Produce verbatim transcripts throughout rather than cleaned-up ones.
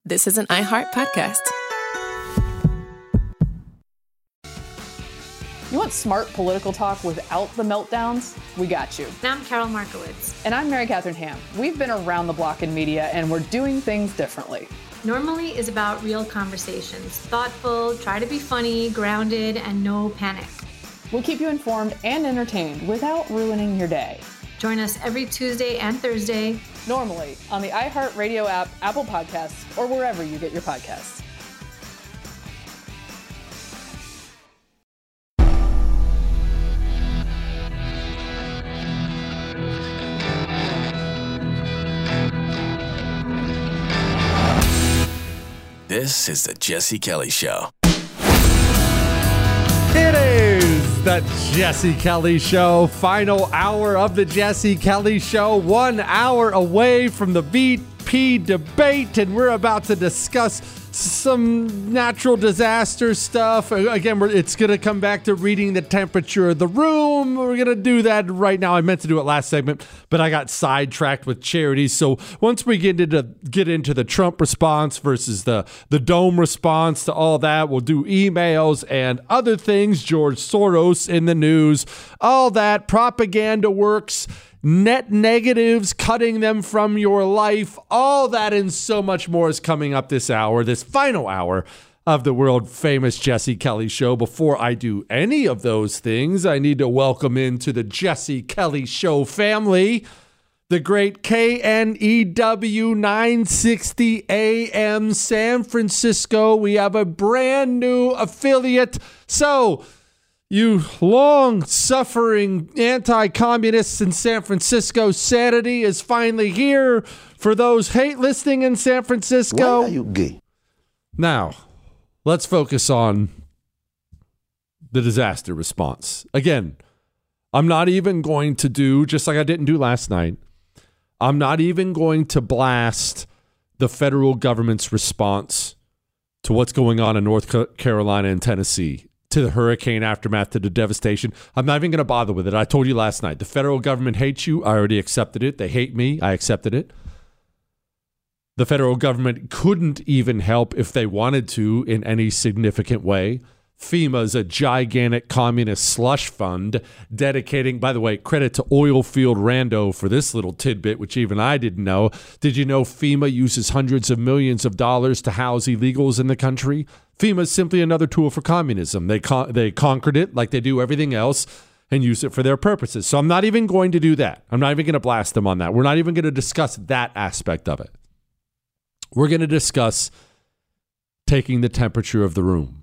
This is an iHeart podcast. You want smart political talk without the meltdowns? We got you. And I'm Carol Markowitz. And I'm Mary Catherine Ham. We've been around the block in media, and we're doing things differently. Normally is about real conversations. Thoughtful, try to be funny, grounded, and no panic. We'll keep you informed and entertained without ruining your day. Join us every Tuesday and Thursday. Normally on the iHeartRadio app, Apple Podcasts, or wherever you get your podcasts. This is the Jesse Kelly Show. It is the Jesse Kelly Show. Final hour of the Jesse Kelly Show. One hour away from the V P debate, and we're about to discuss some natural disaster stuff. Again, we're, it's going to come back to reading the temperature of the room. We're going to do that right now. I meant to do it last segment, but I got sidetracked with charities. So once we get into get into the Trump response versus the, the Dome response to all that, we'll do emails and other things. George Soros in the news. All that propaganda works. Net negatives, cutting them from your life, all that and so much more is coming up this hour, this final hour of the world famous Jesse Kelly Show. Before I do any of those things, I need to welcome into the Jesse Kelly Show family the great K N E W nine sixty A M San Francisco. We have a brand new affiliate. So, you long-suffering anti-communists in San Francisco, sanity is finally here for those hate listening in San Francisco. Why are you gay? Now, let's focus on the disaster response. Again, I'm not even going to do, just like I didn't do last night, I'm not even going to blast the federal government's response to what's going on in North Carolina and Tennessee, to the hurricane aftermath, to the devastation. I'm not even going to bother with it. I told you last night, the federal government hates you. I already accepted it. They hate me. I accepted it. The federal government couldn't even help if they wanted to in any significant way. FEMA's a gigantic communist slush fund dedicating, by the way, credit to Oilfield Rando for this little tidbit, which even I didn't know. Did you know FEMA uses hundreds of millions of dollars to house illegals in the country? FEMA is simply another tool for communism. They con- they conquered it like they do everything else and use it for their purposes. So I'm not even going to do that. I'm not even going to blast them on that. We're not even going to discuss that aspect of it. We're going to discuss taking the temperature of the room.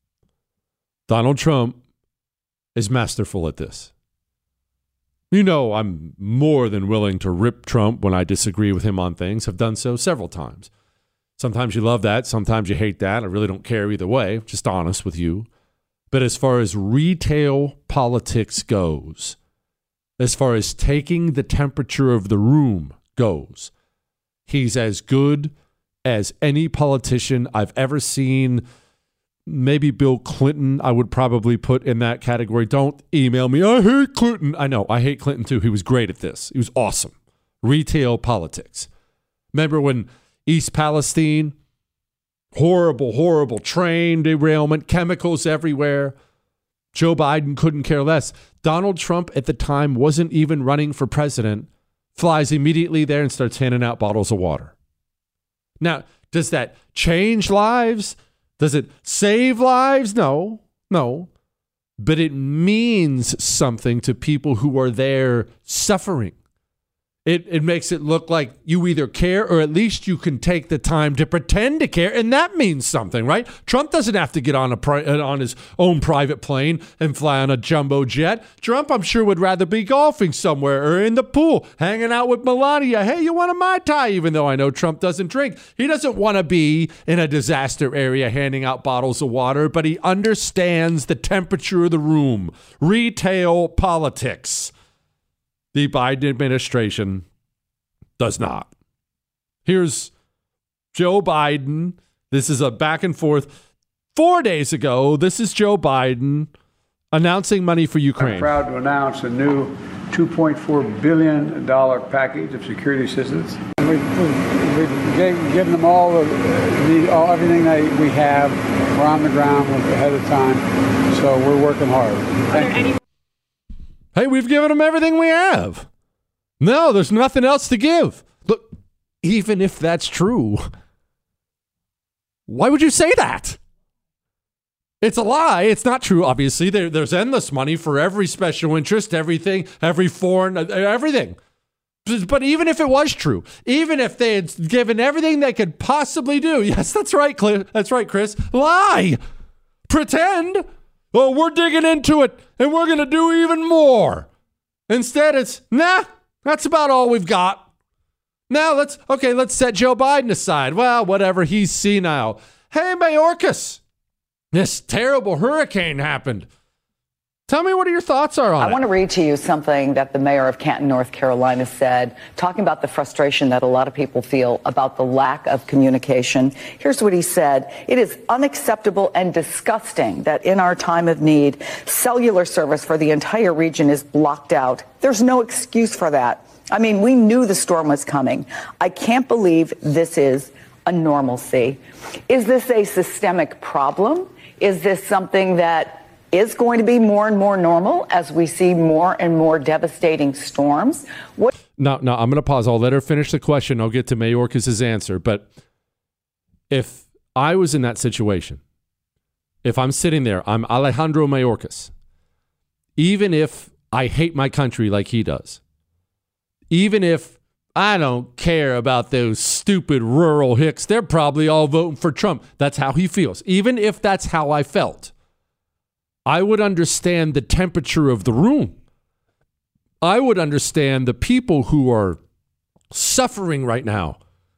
Donald Trump is masterful at this. You know, I'm more than willing to rip Trump when I disagree with him on things. I've done so several times. Sometimes you love that. Sometimes you hate that. I really don't care either way. Just honest with you. But as far as retail politics goes, as far as taking the temperature of the room goes, he's as good as any politician I've ever seen. Maybe Bill Clinton, I would probably put in that category. Don't email me, I hate Clinton. I know, I hate Clinton too. He was great at this. He was awesome. Retail politics. Remember when East Palestine, horrible, horrible train derailment, chemicals everywhere. Joe Biden couldn't care less. Donald Trump at the time wasn't even running for president, flies immediately there and starts handing out bottles of water. Now, does that change lives? Does it save lives? No, no. But it means something to people who are there suffering. It it makes it look like you either care or at least you can take the time to pretend to care, and that means something, right? Trump doesn't have to get on a pri- on his own private plane and fly on a jumbo jet. Trump, I'm sure, would rather be golfing somewhere or in the pool, hanging out with Melania. Hey, you want a Mai Tai? Even though I know Trump doesn't drink. He doesn't want to be in a disaster area handing out bottles of water, but he understands the temperature of the room. Retail politics. The Biden administration does not. Here's Joe Biden. This is a back and forth. Four days ago, this is Joe Biden announcing money for Ukraine. I'm proud to announce a new two point four billion dollars package of security assistance. We, we we've g- given them all, the, the, all everything they, we have. We're on the ground ahead of time, so we're working hard. Thank you. Hey, we've given them everything we have. No, there's nothing else to give. Look, even if that's true, why would you say that? It's a lie. It's not true, obviously. There, there's endless money for every special interest, everything, every foreign, everything. But even if it was true, even if they had given everything they could possibly do, yes, that's right, Cliff. That's right, Chris. Lie. Pretend. Oh, we're digging into it, and we're going to do even more. Instead, it's, nah, that's about all we've got. Now, let's, okay, let's set Joe Biden aside. Well, whatever, he's senile. Hey, Mayorkas, this terrible hurricane happened. Tell me what your thoughts are on I it. I want to read to you something that the mayor of Canton, North Carolina said, talking about the frustration that a lot of people feel about the lack of communication. Here's what he said. It is unacceptable and disgusting that in our time of need, cellular service for the entire region is blocked out. There's no excuse for that. I mean, we knew the storm was coming. I can't believe this is a normalcy. Is this a systemic problem? Is this something that is going to be more and more normal as we see more and more devastating storms? What? No, no, I'm going to pause. I'll let her finish the question. I'll get to Mayorkas' answer. But if I was in that situation, if I'm sitting there, I'm Alejandro Mayorkas, even if I hate my country like he does, even if I don't care about those stupid rural hicks, they're probably all voting for Trump. That's how he feels. Even if that's how I felt, I would understand the temperature of the room. I would understand the people who are suffering right now.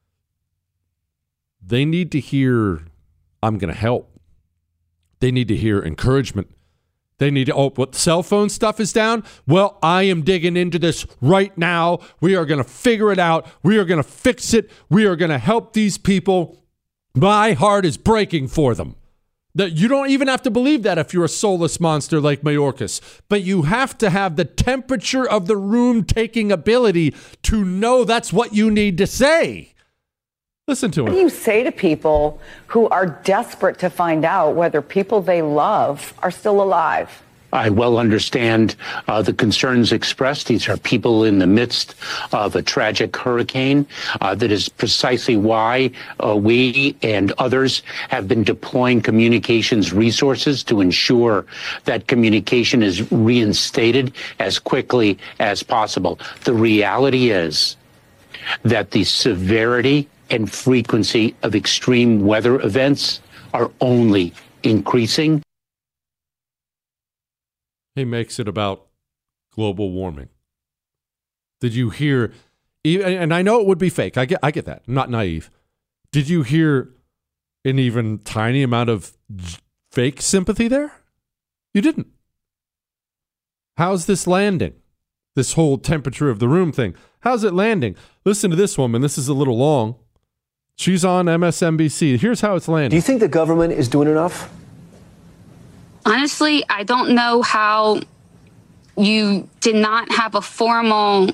They need to hear, I'm going to help. They need to hear encouragement. They need to, oh, what cell phone stuff is down? Well, I am digging into this right now. We are going to figure it out. We are going to fix it. We are going to help these people. My heart is breaking for them. That you don't even have to believe that if you're a soulless monster like Mayorkas, but you have to have the temperature of the room taking ability to know that's what you need to say. Listen to him. What do you say to people who are desperate to find out whether people they love are still alive? I well understand uh, the concerns expressed. These are people in the midst of a tragic hurricane. Uh, that is precisely why uh, we and others have been deploying communications resources to ensure that communication is reinstated as quickly as possible. The reality is that the severity and frequency of extreme weather events are only increasing. He makes it about global warming. Did you hear, and I know it would be fake. I get I get that. I'm not naive. Did you hear an even tiny amount of fake sympathy there? You didn't. How's this landing? This whole temperature of the room thing. How's it landing? Listen to this woman. This is a little long. She's on M S N B C. Here's how it's landing. Do you think the government is doing enough? Honestly, I don't know how you did not have a formal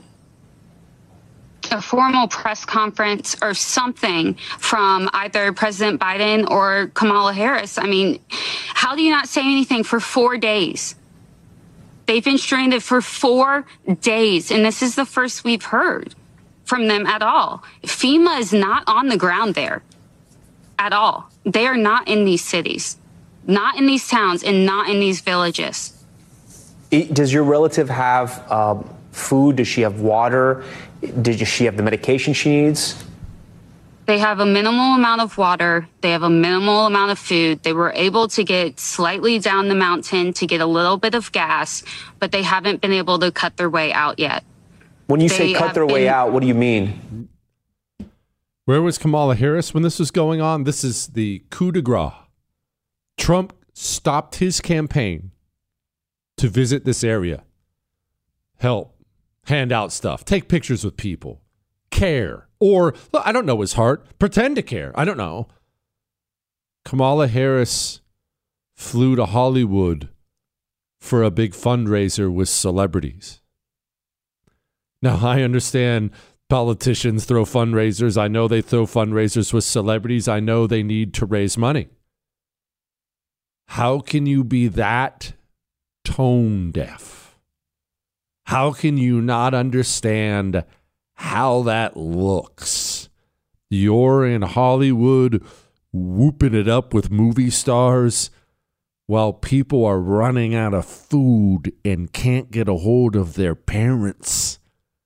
a formal press conference or something from either President Biden or Kamala Harris. I mean, how do you not say anything for four days? They've been stranded for four days, and this is the first we've heard from them at all. FEMA is not on the ground there at all. They are not in these cities. Not in these towns and not in these villages. Does your relative have um, food? Does she have water? Did she have the medication she needs? They have a minimal amount of water. They have a minimal amount of food. They were able to get slightly down the mountain to get a little bit of gas, but they haven't been able to cut their way out yet. When you They say cut have their way been- out, what do you mean? Where was Kamala Harris when this was going on? This is the coup de grace. Trump stopped his campaign to visit this area, help, hand out stuff, take pictures with people, care, or look, I don't know his heart, pretend to care. I don't know. Kamala Harris flew to Hollywood for a big fundraiser with celebrities. Now, I understand Politicians throw fundraisers. I know they throw fundraisers with celebrities. I know they need to raise money. How can you be that tone deaf? How can you not understand how that looks? You're in Hollywood whooping it up with movie stars while people are running out of food and can't get a hold of their parents.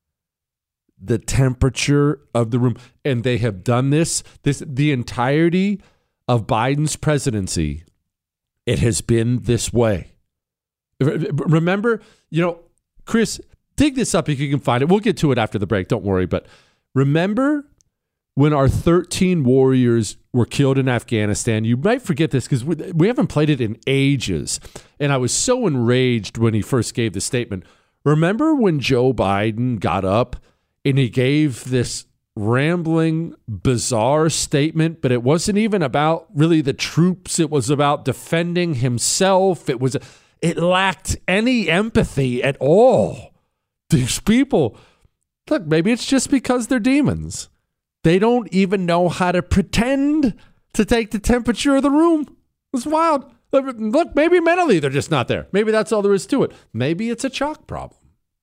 The temperature of the room, and they have done this, this the entirety of Biden's presidency, it has been this way. Remember, you know, Chris, dig this up if you can find it. We'll get to it after the break, don't worry. But remember when our thirteen warriors were killed in Afghanistan? You might forget this because we, we haven't played it in ages. And I was so enraged when he first gave the statement. Remember when Joe Biden got up and he gave this rambling, bizarre statement, but it wasn't even about really the troops. It was about defending himself. It was, it lacked any empathy at all. These people, look, maybe it's just because they're demons. They don't even know how to pretend to take the temperature of the room. It's wild. Look, maybe mentally they're just not there. Maybe that's all there is to it. Maybe it's a chalk problem.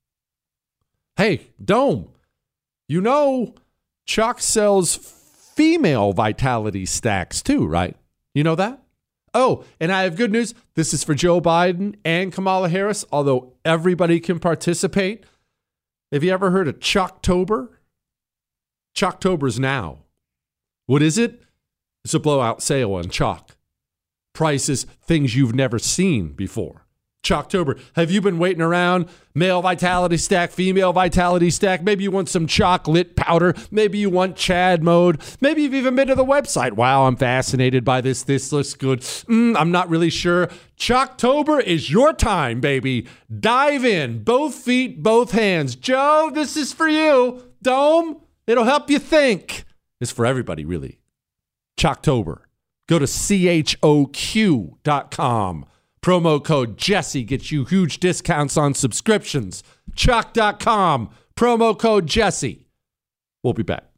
Hey, Dome. You know, chalk sells female vitality stacks too, right? You know that? Oh, and I have good news. This is for Joe Biden and Kamala Harris, although everybody can participate. Have you ever heard of Chalktober? Chalktober's now. What is it? It's a blowout sale on chalk. Prices, things you've never seen before. Chalktober. Have you been waiting around? Male vitality stack, female vitality stack. Maybe you want some chocolate powder. Maybe you want Chad mode. Maybe you've even been to the website. Wow, I'm fascinated by this. This looks good. Mm, I'm not really sure. Chalktober is your time, baby. Dive in. Both feet, both hands. Joe, this is for you. Dome, it'll help you think. It's for everybody, really. Chalktober. Go to C H O Q dot com. Promo code Jesse gets you huge discounts on subscriptions. Chalk dot com. Promo code Jesse. We'll be back.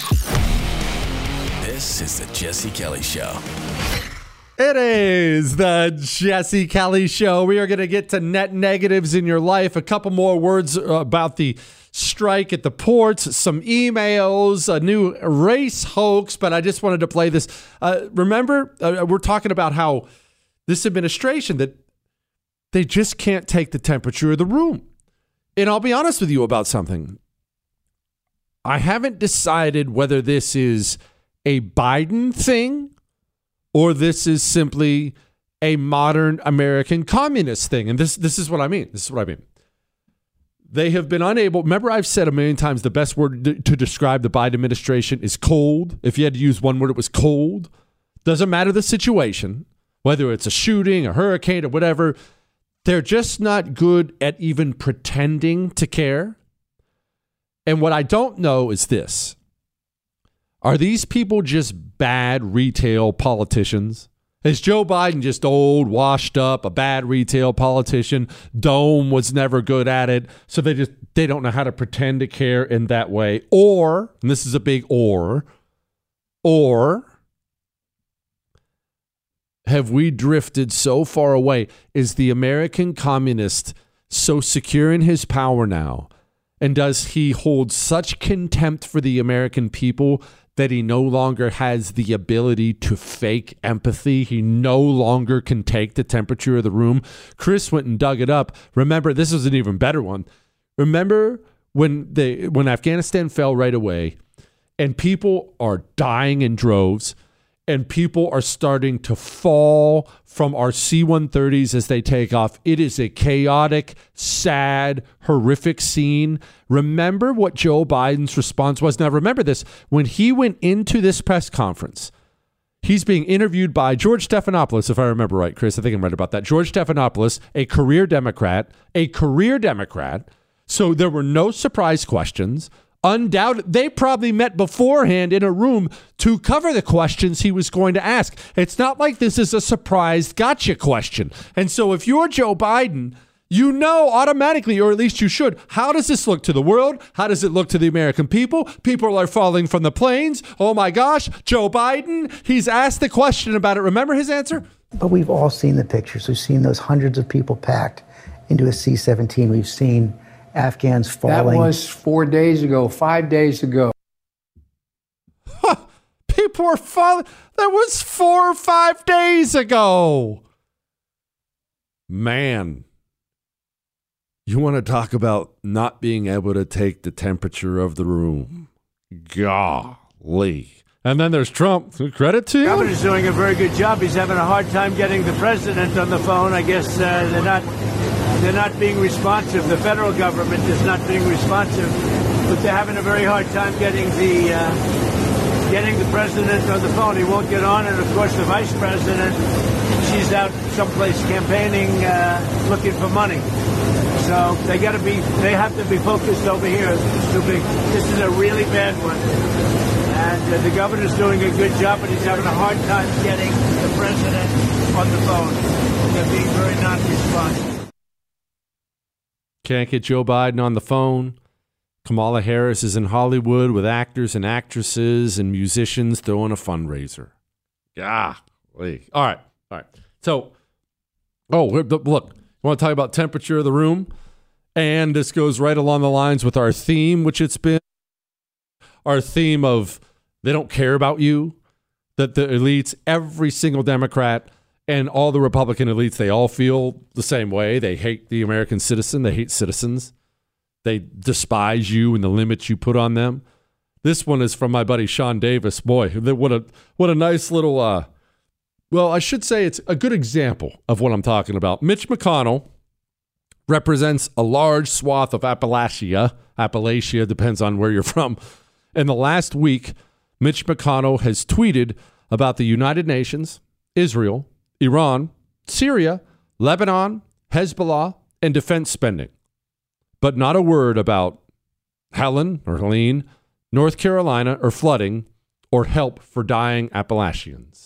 This is the Jesse Kelly Show. It is the Jesse Kelly Show. We are going to get to net negatives in your life. A couple more words about the strike at the ports, some emails, a new race hoax, but I just wanted to play this. Uh, remember, uh, we're talking about how this administration, that they just can't take the temperature of the room. And I'll be honest with you about something. I haven't decided whether this is a Biden thing or this is simply a modern American communist thing. And this, this is what I mean. This is what I mean. They have been unable. Remember, I've said a million times the best word to, to describe the Biden administration is cold. If you had to use one word, it was cold. Doesn't matter the situation. Whether it's a shooting, a hurricane, or whatever, they're just not good at even pretending to care. And what I don't know is this. Are these people just bad retail politicians? Is Joe Biden just old, washed up, a bad retail politician? Dome was never good at it, so they just they don't know how to pretend to care in that way. Or, and this is a big or, or have we drifted so far away? Is the American communist so secure in his power now? And does he hold such contempt for the American people that he no longer has the ability to fake empathy? He no longer can take the temperature of the room. Chris went and dug it up. Remember, this was an even better one. Remember when they when Afghanistan fell right away and people are dying in droves, and people are starting to fall from our C one thirties as they take off. It is a chaotic, sad, horrific scene. Remember what Joe Biden's response was? Now, remember this. When he went into this press conference, he's being interviewed by George Stephanopoulos, if I remember right, Chris. I think I'm right about that. George Stephanopoulos, a career Democrat, a career Democrat. So there were no surprise questions. Undoubted, they probably met beforehand in a room to cover the questions he was going to ask. It's not like this is a surprise gotcha question. And so if you're Joe Biden, You know automatically, or at least you should. How does this look to the world? How does it look to the American people? People are falling from the planes. Oh my gosh, Joe Biden, he's asked the question about it. Remember his answer? But we've all seen the pictures. We've seen those hundreds of people packed into a C seventeen. We've seen Afghans falling. That was four days ago, five days ago. Huh. People are falling. That was four or five days ago. Man. You want to talk about not being able to take the temperature of the room. Golly. And then there's Trump. Credit to you. The governor's doing a very good job. He's having a hard time getting the president on the phone. I guess uh, they're not they're not being responsive. The federal government is not being responsive, but they're having a very hard time getting the uh, getting the president on the phone. He won't get on, and of course the vice president, she's out someplace campaigning, uh, looking for money. So they got to be, they have to be focused over here. It's too big. This is a really bad one. And uh, the governor's doing a good job, but he's having a hard time getting the president on the phone. They're being very non-responsive. Can't get Joe Biden on the phone. Kamala Harris is in Hollywood with actors and actresses and musicians throwing a fundraiser. Yeah. All right. All right. So, oh, look. I want to talk about temperature of the room, and this goes right along the lines with our theme, which it's been our theme of they don't care about you, that the elites, every single Democrat and all the Republican elites, they all feel the same way. They hate the American citizen. They hate citizens. They despise you and the limits you put on them. This one is from my buddy Sean Davis. Boy, what a what a nice little uh Well, I should say it's a good example of what I'm talking about. Mitch McConnell represents a large swath of Appalachia. Appalachia depends on where you're from. In the last week, Mitch McConnell has tweeted about the United Nations, Israel, Iran, Syria, Lebanon, Hezbollah, and defense spending. But not a word about Helen or Helene, North Carolina, or flooding, or help for dying Appalachians.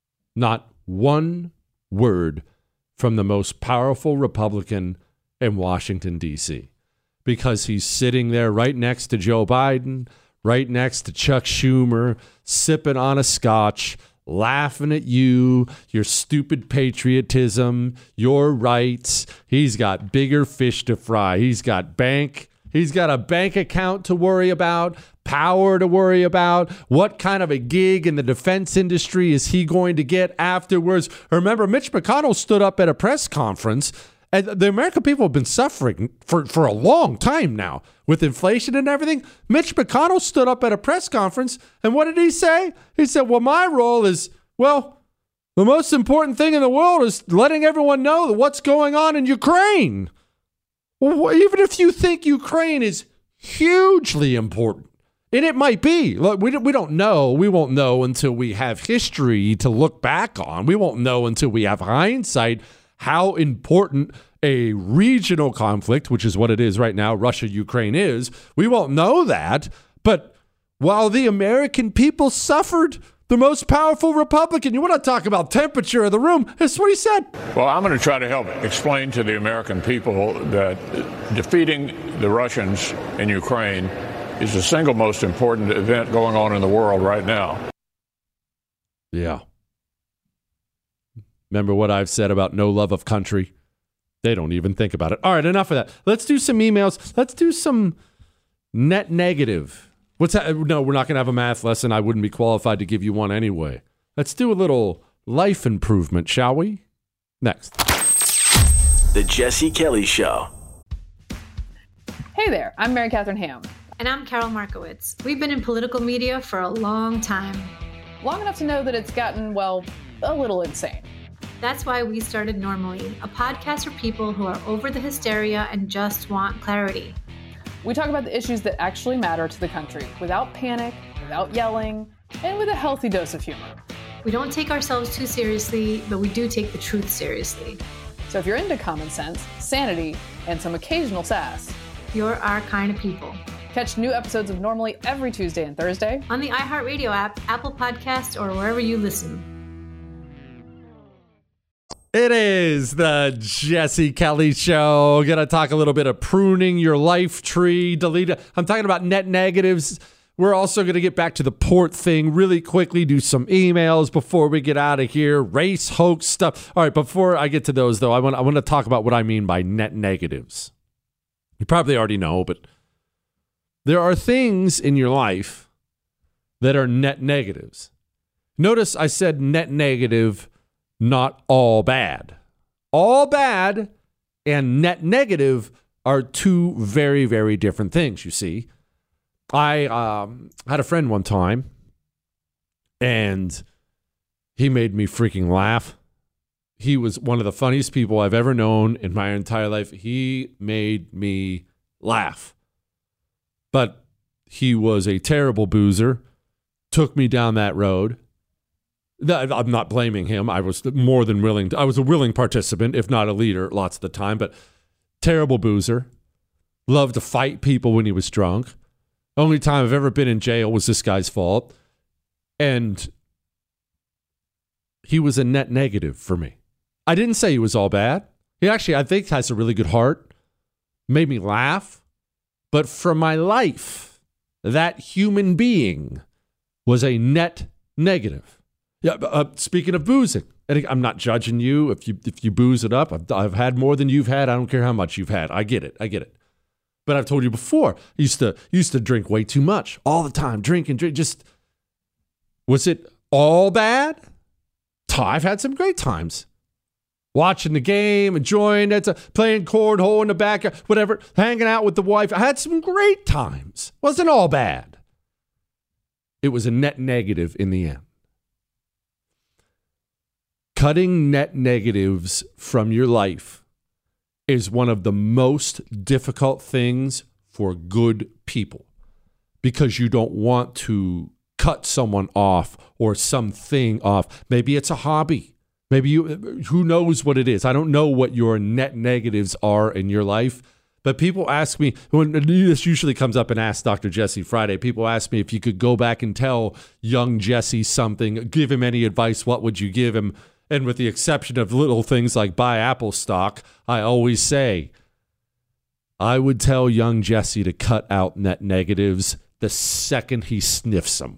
Not one word from the most powerful Republican in Washington, D C, because he's sitting there right next to Joe Biden, right next to Chuck Schumer, sipping on a scotch, laughing at you, your stupid patriotism, your rights. He's got bigger fish to fry. He's got bank. He's got a bank account to worry about, power to worry about. What kind of a gig in the defense industry is he going to get afterwards? Remember, Mitch McConnell stood up at a press conference, and the American people have been suffering for, for a long time now with inflation and everything. Mitch McConnell stood up at a press conference, and what did he say? He said, well, my role is, well, the most important thing in the world is letting everyone know what's going on in Ukraine. Well, even if you think Ukraine is hugely important, and it might be, look, we we don't know. We won't know until we have history to look back on. We won't know until we have hindsight how important a regional conflict, which is what it is right now, Russia-Ukraine is. We won't know that. But while the American people suffered, the most powerful Republican, you want to talk about temperature of the room, that's what he said. Well, I'm going to try to help explain to the American people that defeating the Russians in Ukraine is the single most important event going on in the world right now. Yeah. Remember what I've said about no love of country? They don't even think about it. All right, enough of that. Let's do some emails. Let's do some net negative. What's that? No, we're not going to have a math lesson. I wouldn't be qualified to give you one anyway. Let's do a little life improvement, shall we? Next. The Jesse Kelly Show. Hey there, I'm Mary Catherine Ham. And I'm Carol Markowitz. We've been in political media for a long time. Long enough to know that it's gotten, well, a little insane. That's why we started Normally, a podcast for people who are over the hysteria and just want clarity. We talk about the issues that actually matter to the country without panic, without yelling, and with a healthy dose of humor. We don't take ourselves too seriously, but we do take the truth seriously. So if you're into common sense, sanity, and some occasional sass, you're our kind of people. Catch new episodes of Normally every Tuesday and Thursday on the iHeartRadio app, Apple Podcasts, or wherever you listen. It is the Jesse Kelly Show. Gonna talk a little bit of pruning your life tree, delete it. I'm talking about net negatives. We're also gonna get back to the port thing really quickly, do some emails before we get out of here. Race hoax stuff. All right, before I get to those though, I want I want to talk about what I mean by net negatives. You probably already know, but there are things in your life that are net negatives. Notice I said net negative, not all bad. All bad and net negative are two very, very different things, you see. I um, had a friend one time, and he made me freaking laugh. He was one of the funniest people I've ever known in my entire life. He made me laugh. But he was a terrible boozer, took me down that road. I'm not blaming him. I was more than willing to, I was a willing participant, if not a leader, lots of the time, but terrible boozer. Loved to fight people when he was drunk. Only time I've ever been in jail was this guy's fault. And he was a net negative for me. I didn't say he was all bad. He actually, I think, has a really good heart. Made me laugh. But for my life, that human being was a net negative. Yeah, uh, speaking of boozing, and I'm not judging you if you if you booze it up. I've, I've had more than you've had. I don't care how much you've had. I get it. I get it. But I've told you before, I used to used to drink way too much all the time. Drink and drink. Just was it all bad? I've had some great times. Watching the game, enjoying it, playing cornhole in the back, whatever, hanging out with the wife. I had some great times. Wasn't all bad. It was a net negative in the end. Cutting net negatives from your life is one of the most difficult things for good people because you don't want to cut someone off or something off. Maybe it's a hobby. Maybe you, who knows what it is? I don't know what your net negatives are in your life, but people ask me, when this usually comes up and Ask Doctor Jesse Friday, people ask me if you could go back and tell young Jesse something, give him any advice, what would you give him? And with the exception of little things like buy Apple stock, I always say, I would tell young Jesse to cut out net negatives the second he sniffs them.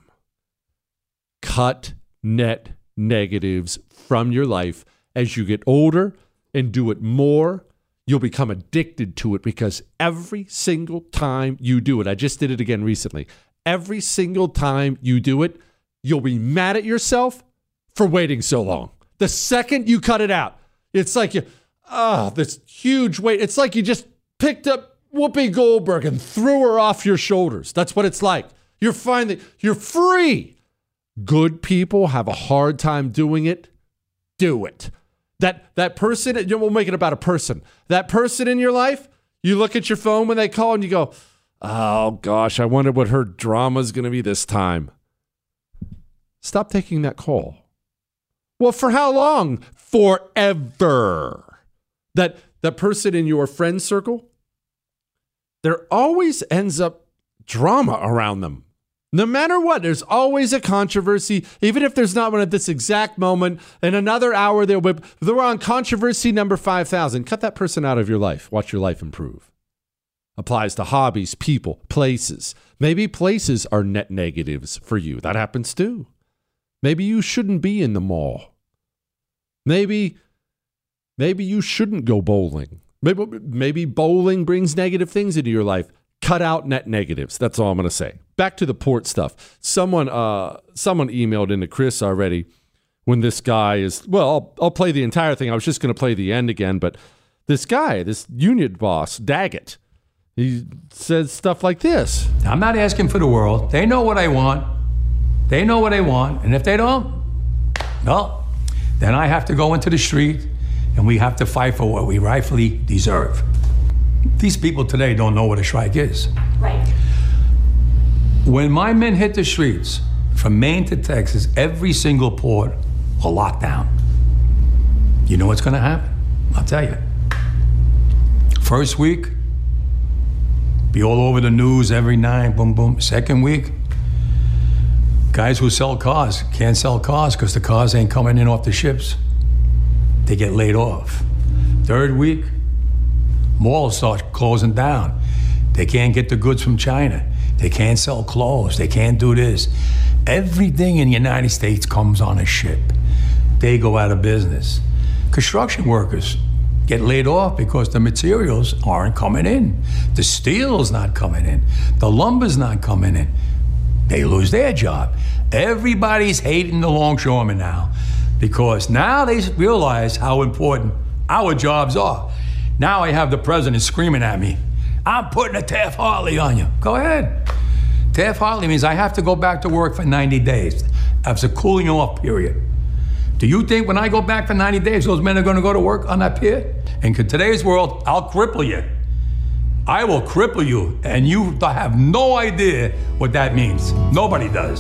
Cut net negatives from your life. As you get older and do it more, you'll become addicted to it because every single time you do it, I just did it again recently, every single time you do it, you'll be mad at yourself for waiting so long. The second you cut it out, it's like you, ah, oh, this huge weight. It's like you just picked up Whoopi Goldberg and threw her off your shoulders. That's what it's like. You're finally, you're free. Good people have a hard time doing it. Do it. That that person, we'll make it about a person. That person in your life, you look at your phone when they call and you go, oh gosh, I wonder what her drama is going to be this time. Stop taking that call. Well, for how long? Forever. That that person in your friend circle, there always ends up drama around them. No matter what, there's always a controversy, even if there's not one at this exact moment. In another hour, they'll be, they're on controversy number five thousand. Cut that person out of your life. Watch your life improve. Applies to hobbies, people, places. Maybe places are net negatives for you. That happens too. Maybe you shouldn't be in the mall. Maybe, maybe you shouldn't go bowling. Maybe, maybe bowling brings negative things into your life. Cut out net negatives. That's all I'm going to say. Back to the port stuff. Someone, uh, someone emailed into Chris already when this guy is, well, I'll, I'll play the entire thing. I was just going to play the end again, but this guy, this union boss, Daggett, he says stuff like this. I'm not asking for the world. They know what I want. They know what I want. And if they don't, well, then I have to go into the street and we have to fight for what we rightfully deserve. These people today don't know what a strike is. Right. When my men hit the streets, from Maine to Texas, every single port will lock down. You know what's going to happen? I'll tell you. First week, be all over the news every night, boom, boom. Second week, guys who sell cars can't sell cars because the cars ain't coming in off the ships. they get laid off. Third week, malls start closing down. They can't get the goods from China. They can't sell clothes. They can't do this. Everything in the United States comes on a ship. They go out of business. Construction workers get laid off because the materials aren't coming in. The steel's not coming in. The lumber's not coming in. They lose their job. Everybody's hating the longshoremen now because now they realize how important our jobs are. Now I have the president screaming at me, I'm putting a Taft-Hartley on you. Go ahead. Taft-Hartley means I have to go back to work for ninety days. That's a cooling off period. Do you think when I go back for ninety days, those men are going to go to work on that pier? In today's world, I'll cripple you. I will cripple you, and you have no idea what that means. Nobody does.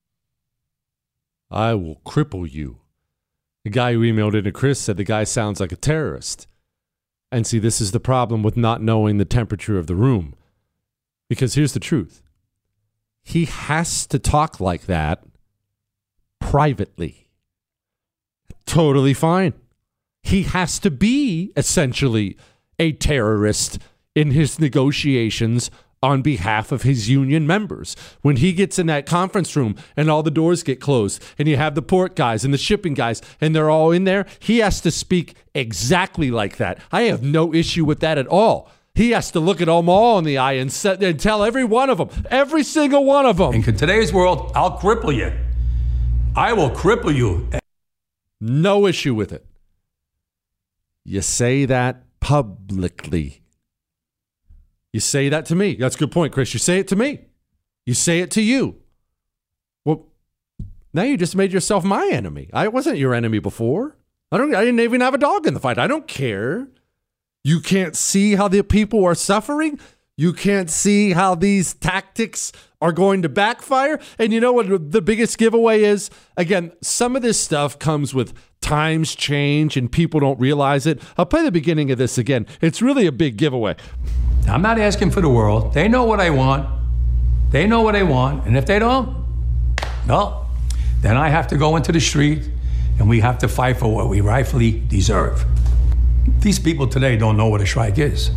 I will cripple you. The guy who emailed in to Chris said the guy sounds like a terrorist. And see, this is the problem with not knowing the temperature of the room. Because here's the truth. He has to talk like that privately. Totally fine. He has to be essentially a terrorist in his negotiations on behalf of his union members. When he gets in that conference room and all the doors get closed and you have the port guys and the shipping guys and they're all in there, he has to speak exactly like that. I have no issue with that at all. He has to look at them all in the eye and, set, and tell every one of them, every single one of them. In today's world, I'll cripple you. I will cripple you. No issue with it. You say that publicly. You say that to me. That's a good point, Chris. You say it to me. You say it to you. Well, now you just made yourself my enemy. I wasn't your enemy before. I don't. I didn't even have a dog in the fight. I don't care. You can't see how the people are suffering. You can't see how these tactics are going to backfire. And you know what the biggest giveaway is? Again, some of this stuff comes with times change and people don't realize it. I'll play the beginning of this again. It's really a big giveaway. I'm not asking for the world. They know what I want. They know what I want. And if they don't, well, then I have to go into the street and we have to fight for what we rightfully deserve. These people today don't know what a strike is.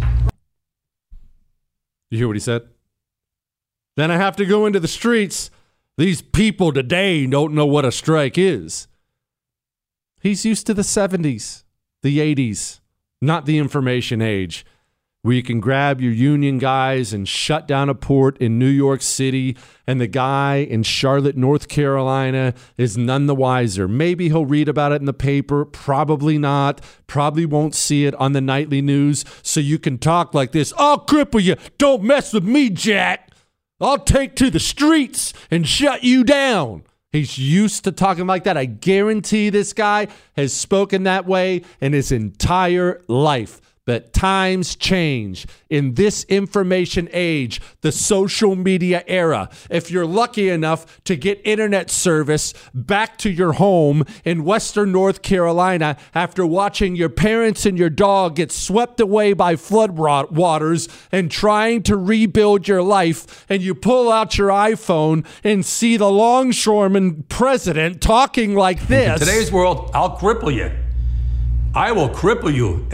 You hear what he said? Then I have to go into the streets. These people today don't know what a strike is. He's used to the seventies, the eighties, not the information age, where you can grab your union guys and shut down a port in New York City, and the guy in Charlotte, North Carolina is none the wiser. Maybe he'll read about it in the paper, probably not, probably won't see it on the nightly news, so you can talk like this. I'll cripple you. Don't mess with me, Jack. I'll take to the streets and shut you down. He's used to talking like that. I guarantee this guy has spoken that way in his entire life. But times change in this information age, the social media era. If you're lucky enough to get internet service back to your home in Western North Carolina after watching your parents and your dog get swept away by flood waters and trying to rebuild your life, and you pull out your iPhone and see the longshoreman president talking like this. In today's world, I'll cripple you. I will cripple you.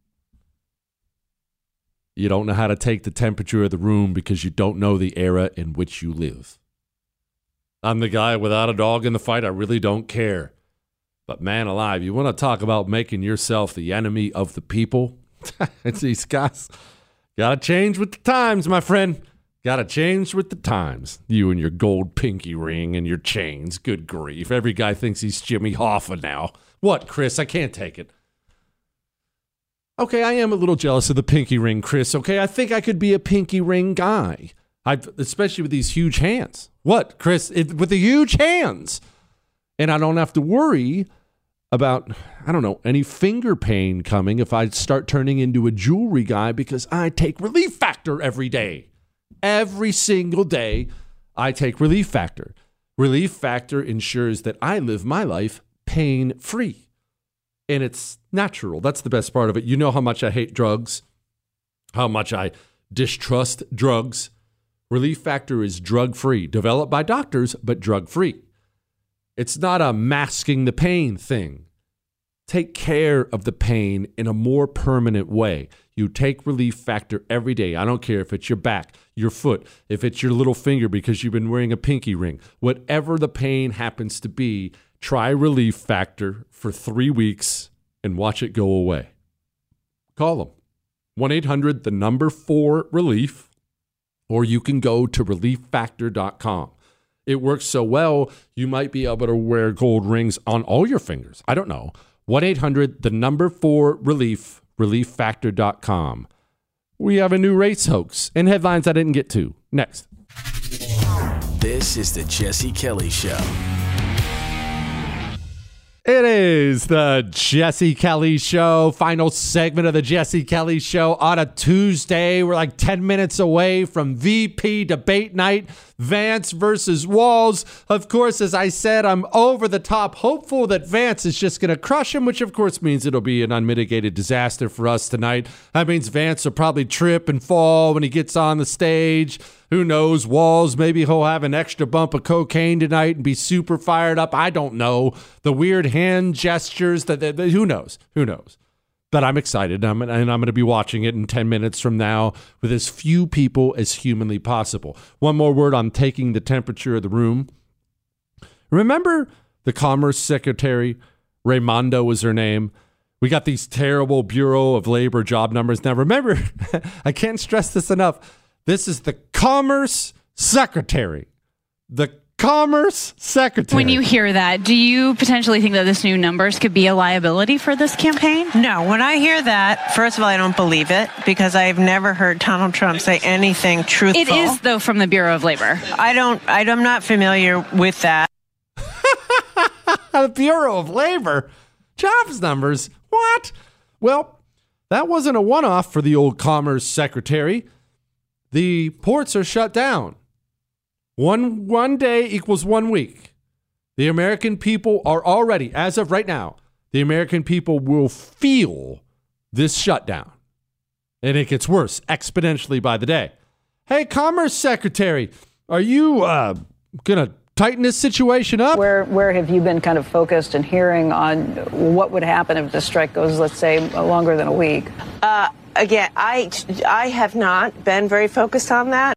You don't know how to take the temperature of the room because you don't know the era in which you live. I'm the guy without a dog in the fight. I really don't care. But man alive, you want to talk about making yourself the enemy of the people? It's these guys. Got to change with the times, my friend. Got to change with the times. You and your gold pinky ring and your chains. Good grief. Every guy thinks he's Jimmy Hoffa now. What, Chris? I can't take it. Okay, I am a little jealous of the pinky ring, Chris. Okay, I think I could be a pinky ring guy, I, especially with these huge hands. What, Chris? It, with the huge hands. And I don't have to worry about, I don't know, any finger pain coming if I start turning into a jewelry guy because I take Relief Factor every day. Every single day, I take Relief Factor. Relief Factor ensures that I live my life pain-free. And it's natural. That's the best part of it. You know how much I hate drugs, how much I distrust drugs. Relief Factor is drug-free, developed by doctors, but drug-free. It's not a masking the pain thing. take care of the pain in a more permanent way. You take Relief Factor every day. I don't care if it's your back, your foot, if it's your little finger because you've been wearing a pinky ring. Whatever the pain happens to be, try Relief Factor for three weeks and watch it go away. Call them. one eight hundred, the number four, relief, or you can go to relief factor dot com. It works so well, you might be able to wear gold rings on all your fingers. I don't know. one eight hundred, the number four, relief, relief factor dot com. We have a new race hoax and headlines I didn't get to. Next. This is the Jesse Kelly Show. It is the Jesse Kelly Show, final segment of the Jesse Kelly Show on a Tuesday. We're like ten minutes away from V P debate night, Vance versus Walz. Of course, as I said, I'm over the top hopeful that Vance is just going to crush him, which of course means it'll be an unmitigated disaster for us tonight. That means Vance will probably trip and fall when he gets on the stage. Who knows? Walz, maybe he'll have an extra bump of cocaine tonight and be super fired up. I don't know. The weird hand gestures, that, that, that who knows? Who knows? But I'm excited, I'm, and I'm going to be watching it in ten minutes from now with as few people as humanly possible. One more word on taking the temperature of the room. Remember the Commerce Secretary? Raimondo was her name. We got these terrible Bureau of Labor job numbers. Now, remember, I can't stress this enough. This is the Commerce Secretary. The Commerce Secretary. When you hear that, do you potentially think that this new numbers could be a liability for this campaign? No. When I hear that, first of all, I don't believe it because I've never heard Donald Trump say anything truthful. It is, though, from the Bureau of Labor. I don't, I, I'm not familiar with that. The Bureau of Labor? Jobs numbers? What? Well, that wasn't a one-off for the old Commerce Secretary. The ports are shut down. One one day equals one week. The American people are already, as of right now, the American people will feel this shutdown. And it gets worse exponentially by the day. Hey, Commerce Secretary, are you uh, going to tighten this situation up? Where where have you been kind of focused and hearing on what would happen if the strike goes, let's say, longer than a week? Uh, again, I, I have not been very focused on that.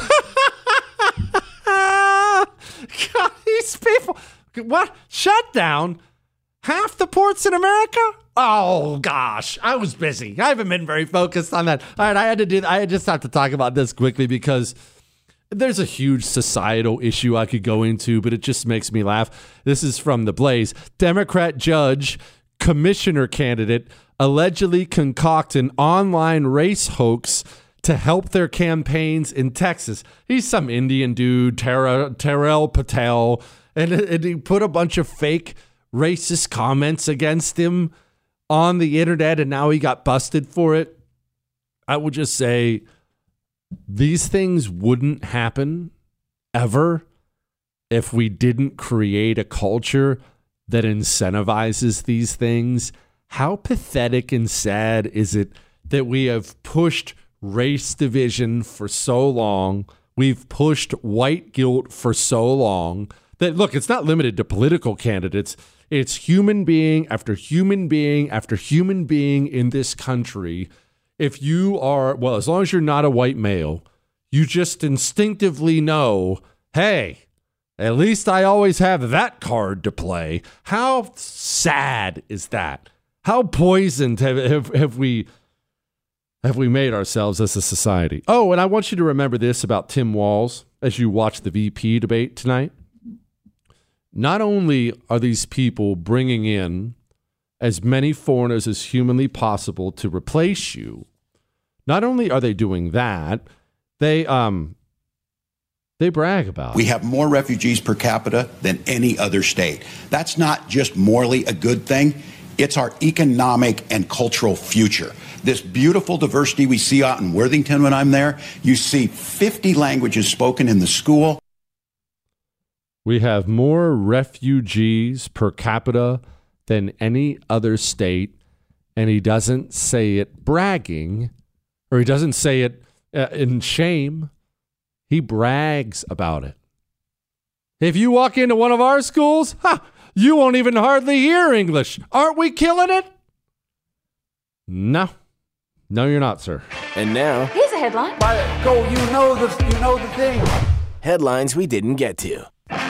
God, these people, what? Shut down? Half the ports in America? Oh, gosh, I was busy. I haven't been very focused on that. All right, I had to do, I just have to talk about this quickly because there's a huge societal issue I could go into, but it just makes me laugh. This is from The Blaze. Democrat judge, commissioner candidate, allegedly concoct an online race hoax to help their campaigns in Texas. He's some Indian dude, Tara, Terrell Patel, and, and he put a bunch of fake racist comments against him on the internet, and now he got busted for it. I would just say these things wouldn't happen ever if we didn't create a culture that incentivizes these things. How pathetic and sad is it that we have pushed race division for so long? We've pushed white guilt for so long that, look, it's not limited to political candidates. It's human being after human being after human being in this country. If you are, well, as long as you're not a white male, you just instinctively know, hey, at least I always have that card to play. How sad is that? How poisoned have, have, have we have we made ourselves as a society? Oh, and I want you to remember this about Tim Walz as you watch the V P debate tonight. Not only are these people bringing in as many foreigners as humanly possible to replace you, not only are they doing that, they um they brag about it. We have more refugees per capita than any other state. That's not just morally a good thing. It's our economic and cultural future. This beautiful diversity we see out in Worthington when I'm there, you see fifty languages spoken in the school. We have more refugees per capita than any other state, and he doesn't say it bragging, or he doesn't say it uh, in shame. He brags about it. If you walk into one of our schools, ha, You won't even hardly hear English. Aren't we killing it? No. No, you're not, sir. And now, Here's a headline. Go, you know the you know the thing. headlines we didn't get to.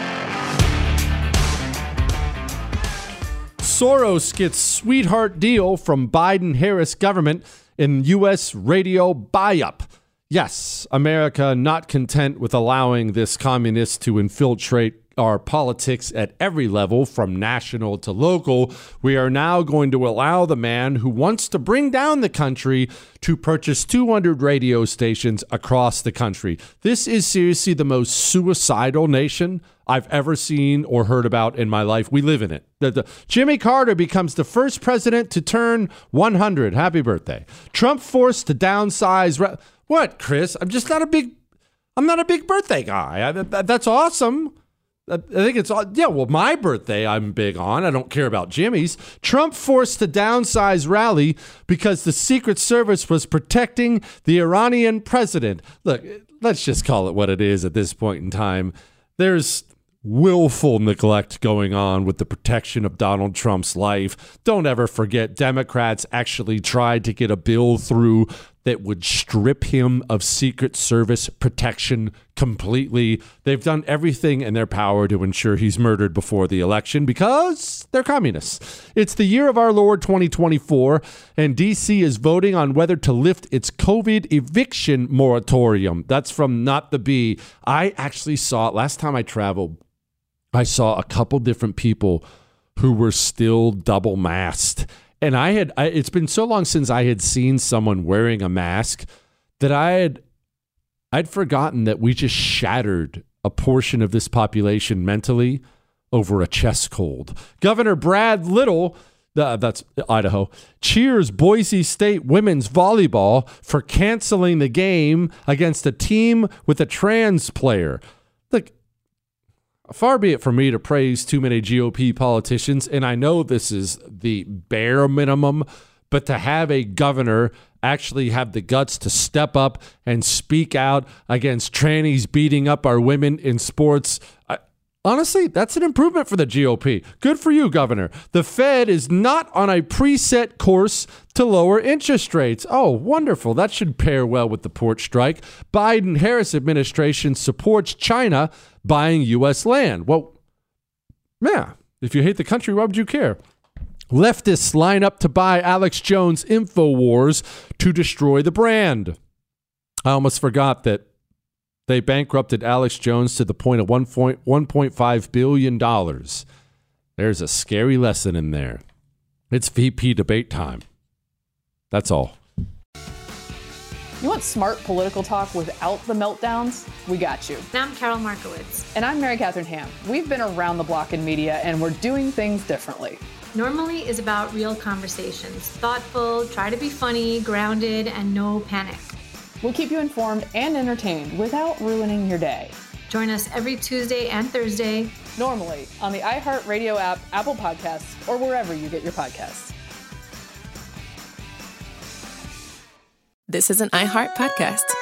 Soros gets sweetheart deal from Biden-Harris government in U S radio buy-up. Yes, America not content with allowing this communist to infiltrate our politics at every level, from national to local. We are now going to allow the man who wants to bring down the country to purchase two hundred radio stations across the country. This is seriously the most suicidal nation I've ever seen or heard about in my life. We live in it. The, the, Jimmy Carter becomes the first president to turn one hundred. Happy birthday. Trump forced to downsize. Re- what, Chris? I'm just not a big, I'm not a big birthday guy. I, that, that's awesome. I think it's, yeah, well, my birthday I'm big on. I don't care about Jimmy's. Trump forced to downsize rally because the Secret Service was protecting the Iranian president. Look, let's just call it what it is at this point in time. There's willful neglect going on with the protection of Donald Trump's life. Don't ever forget, Democrats actually tried to get a bill through that would strip him of Secret Service protection completely. They've done everything in their power to ensure he's murdered before the election because they're communists. It's the year of our Lord twenty twenty-four, and D C is voting on whether to lift its COVID eviction moratorium. That's from Not the Bee. I actually saw it last time I traveled. I saw a couple different people who were still double masked. And I had, I, it's been so long since I had seen someone wearing a mask that I had, I'd forgotten that we just shattered a portion of this population mentally over a chest cold. Governor Brad Little, uh, that's Idaho, cheers Boise State women's volleyball for canceling the game against a team with a trans player. Look, far be it from me to praise too many G O P politicians, and I know this is the bare minimum, but to have a governor actually have the guts to step up and speak out against trannies beating up our women in sports, I, honestly, that's an improvement for the G O P. Good for you, Governor. The Fed is not on a preset course to lower interest rates. Oh, wonderful. That should pair well with the port strike. Biden-Harris administration supports China buying U S land. Well, yeah, if you hate the country, why would you care? Leftists line up to buy Alex Jones InfoWars to destroy the brand. I almost forgot that they bankrupted Alex Jones to the point of one point five billion dollars. There's a scary lesson in there. It's V P debate time. That's all. You want smart political talk without the meltdowns? We got you. I'm Carol Markowitz. And I'm Mary Catherine Ham. We've been around the block in media, and we're doing things differently. Normally is about real conversations. Thoughtful, try to be funny, grounded, and no panic. We'll keep you informed and entertained without ruining your day. Join us every Tuesday and Thursday. Normally on the iHeartRadio app, Apple Podcasts, or wherever you get your podcasts. This is an iHeart podcast.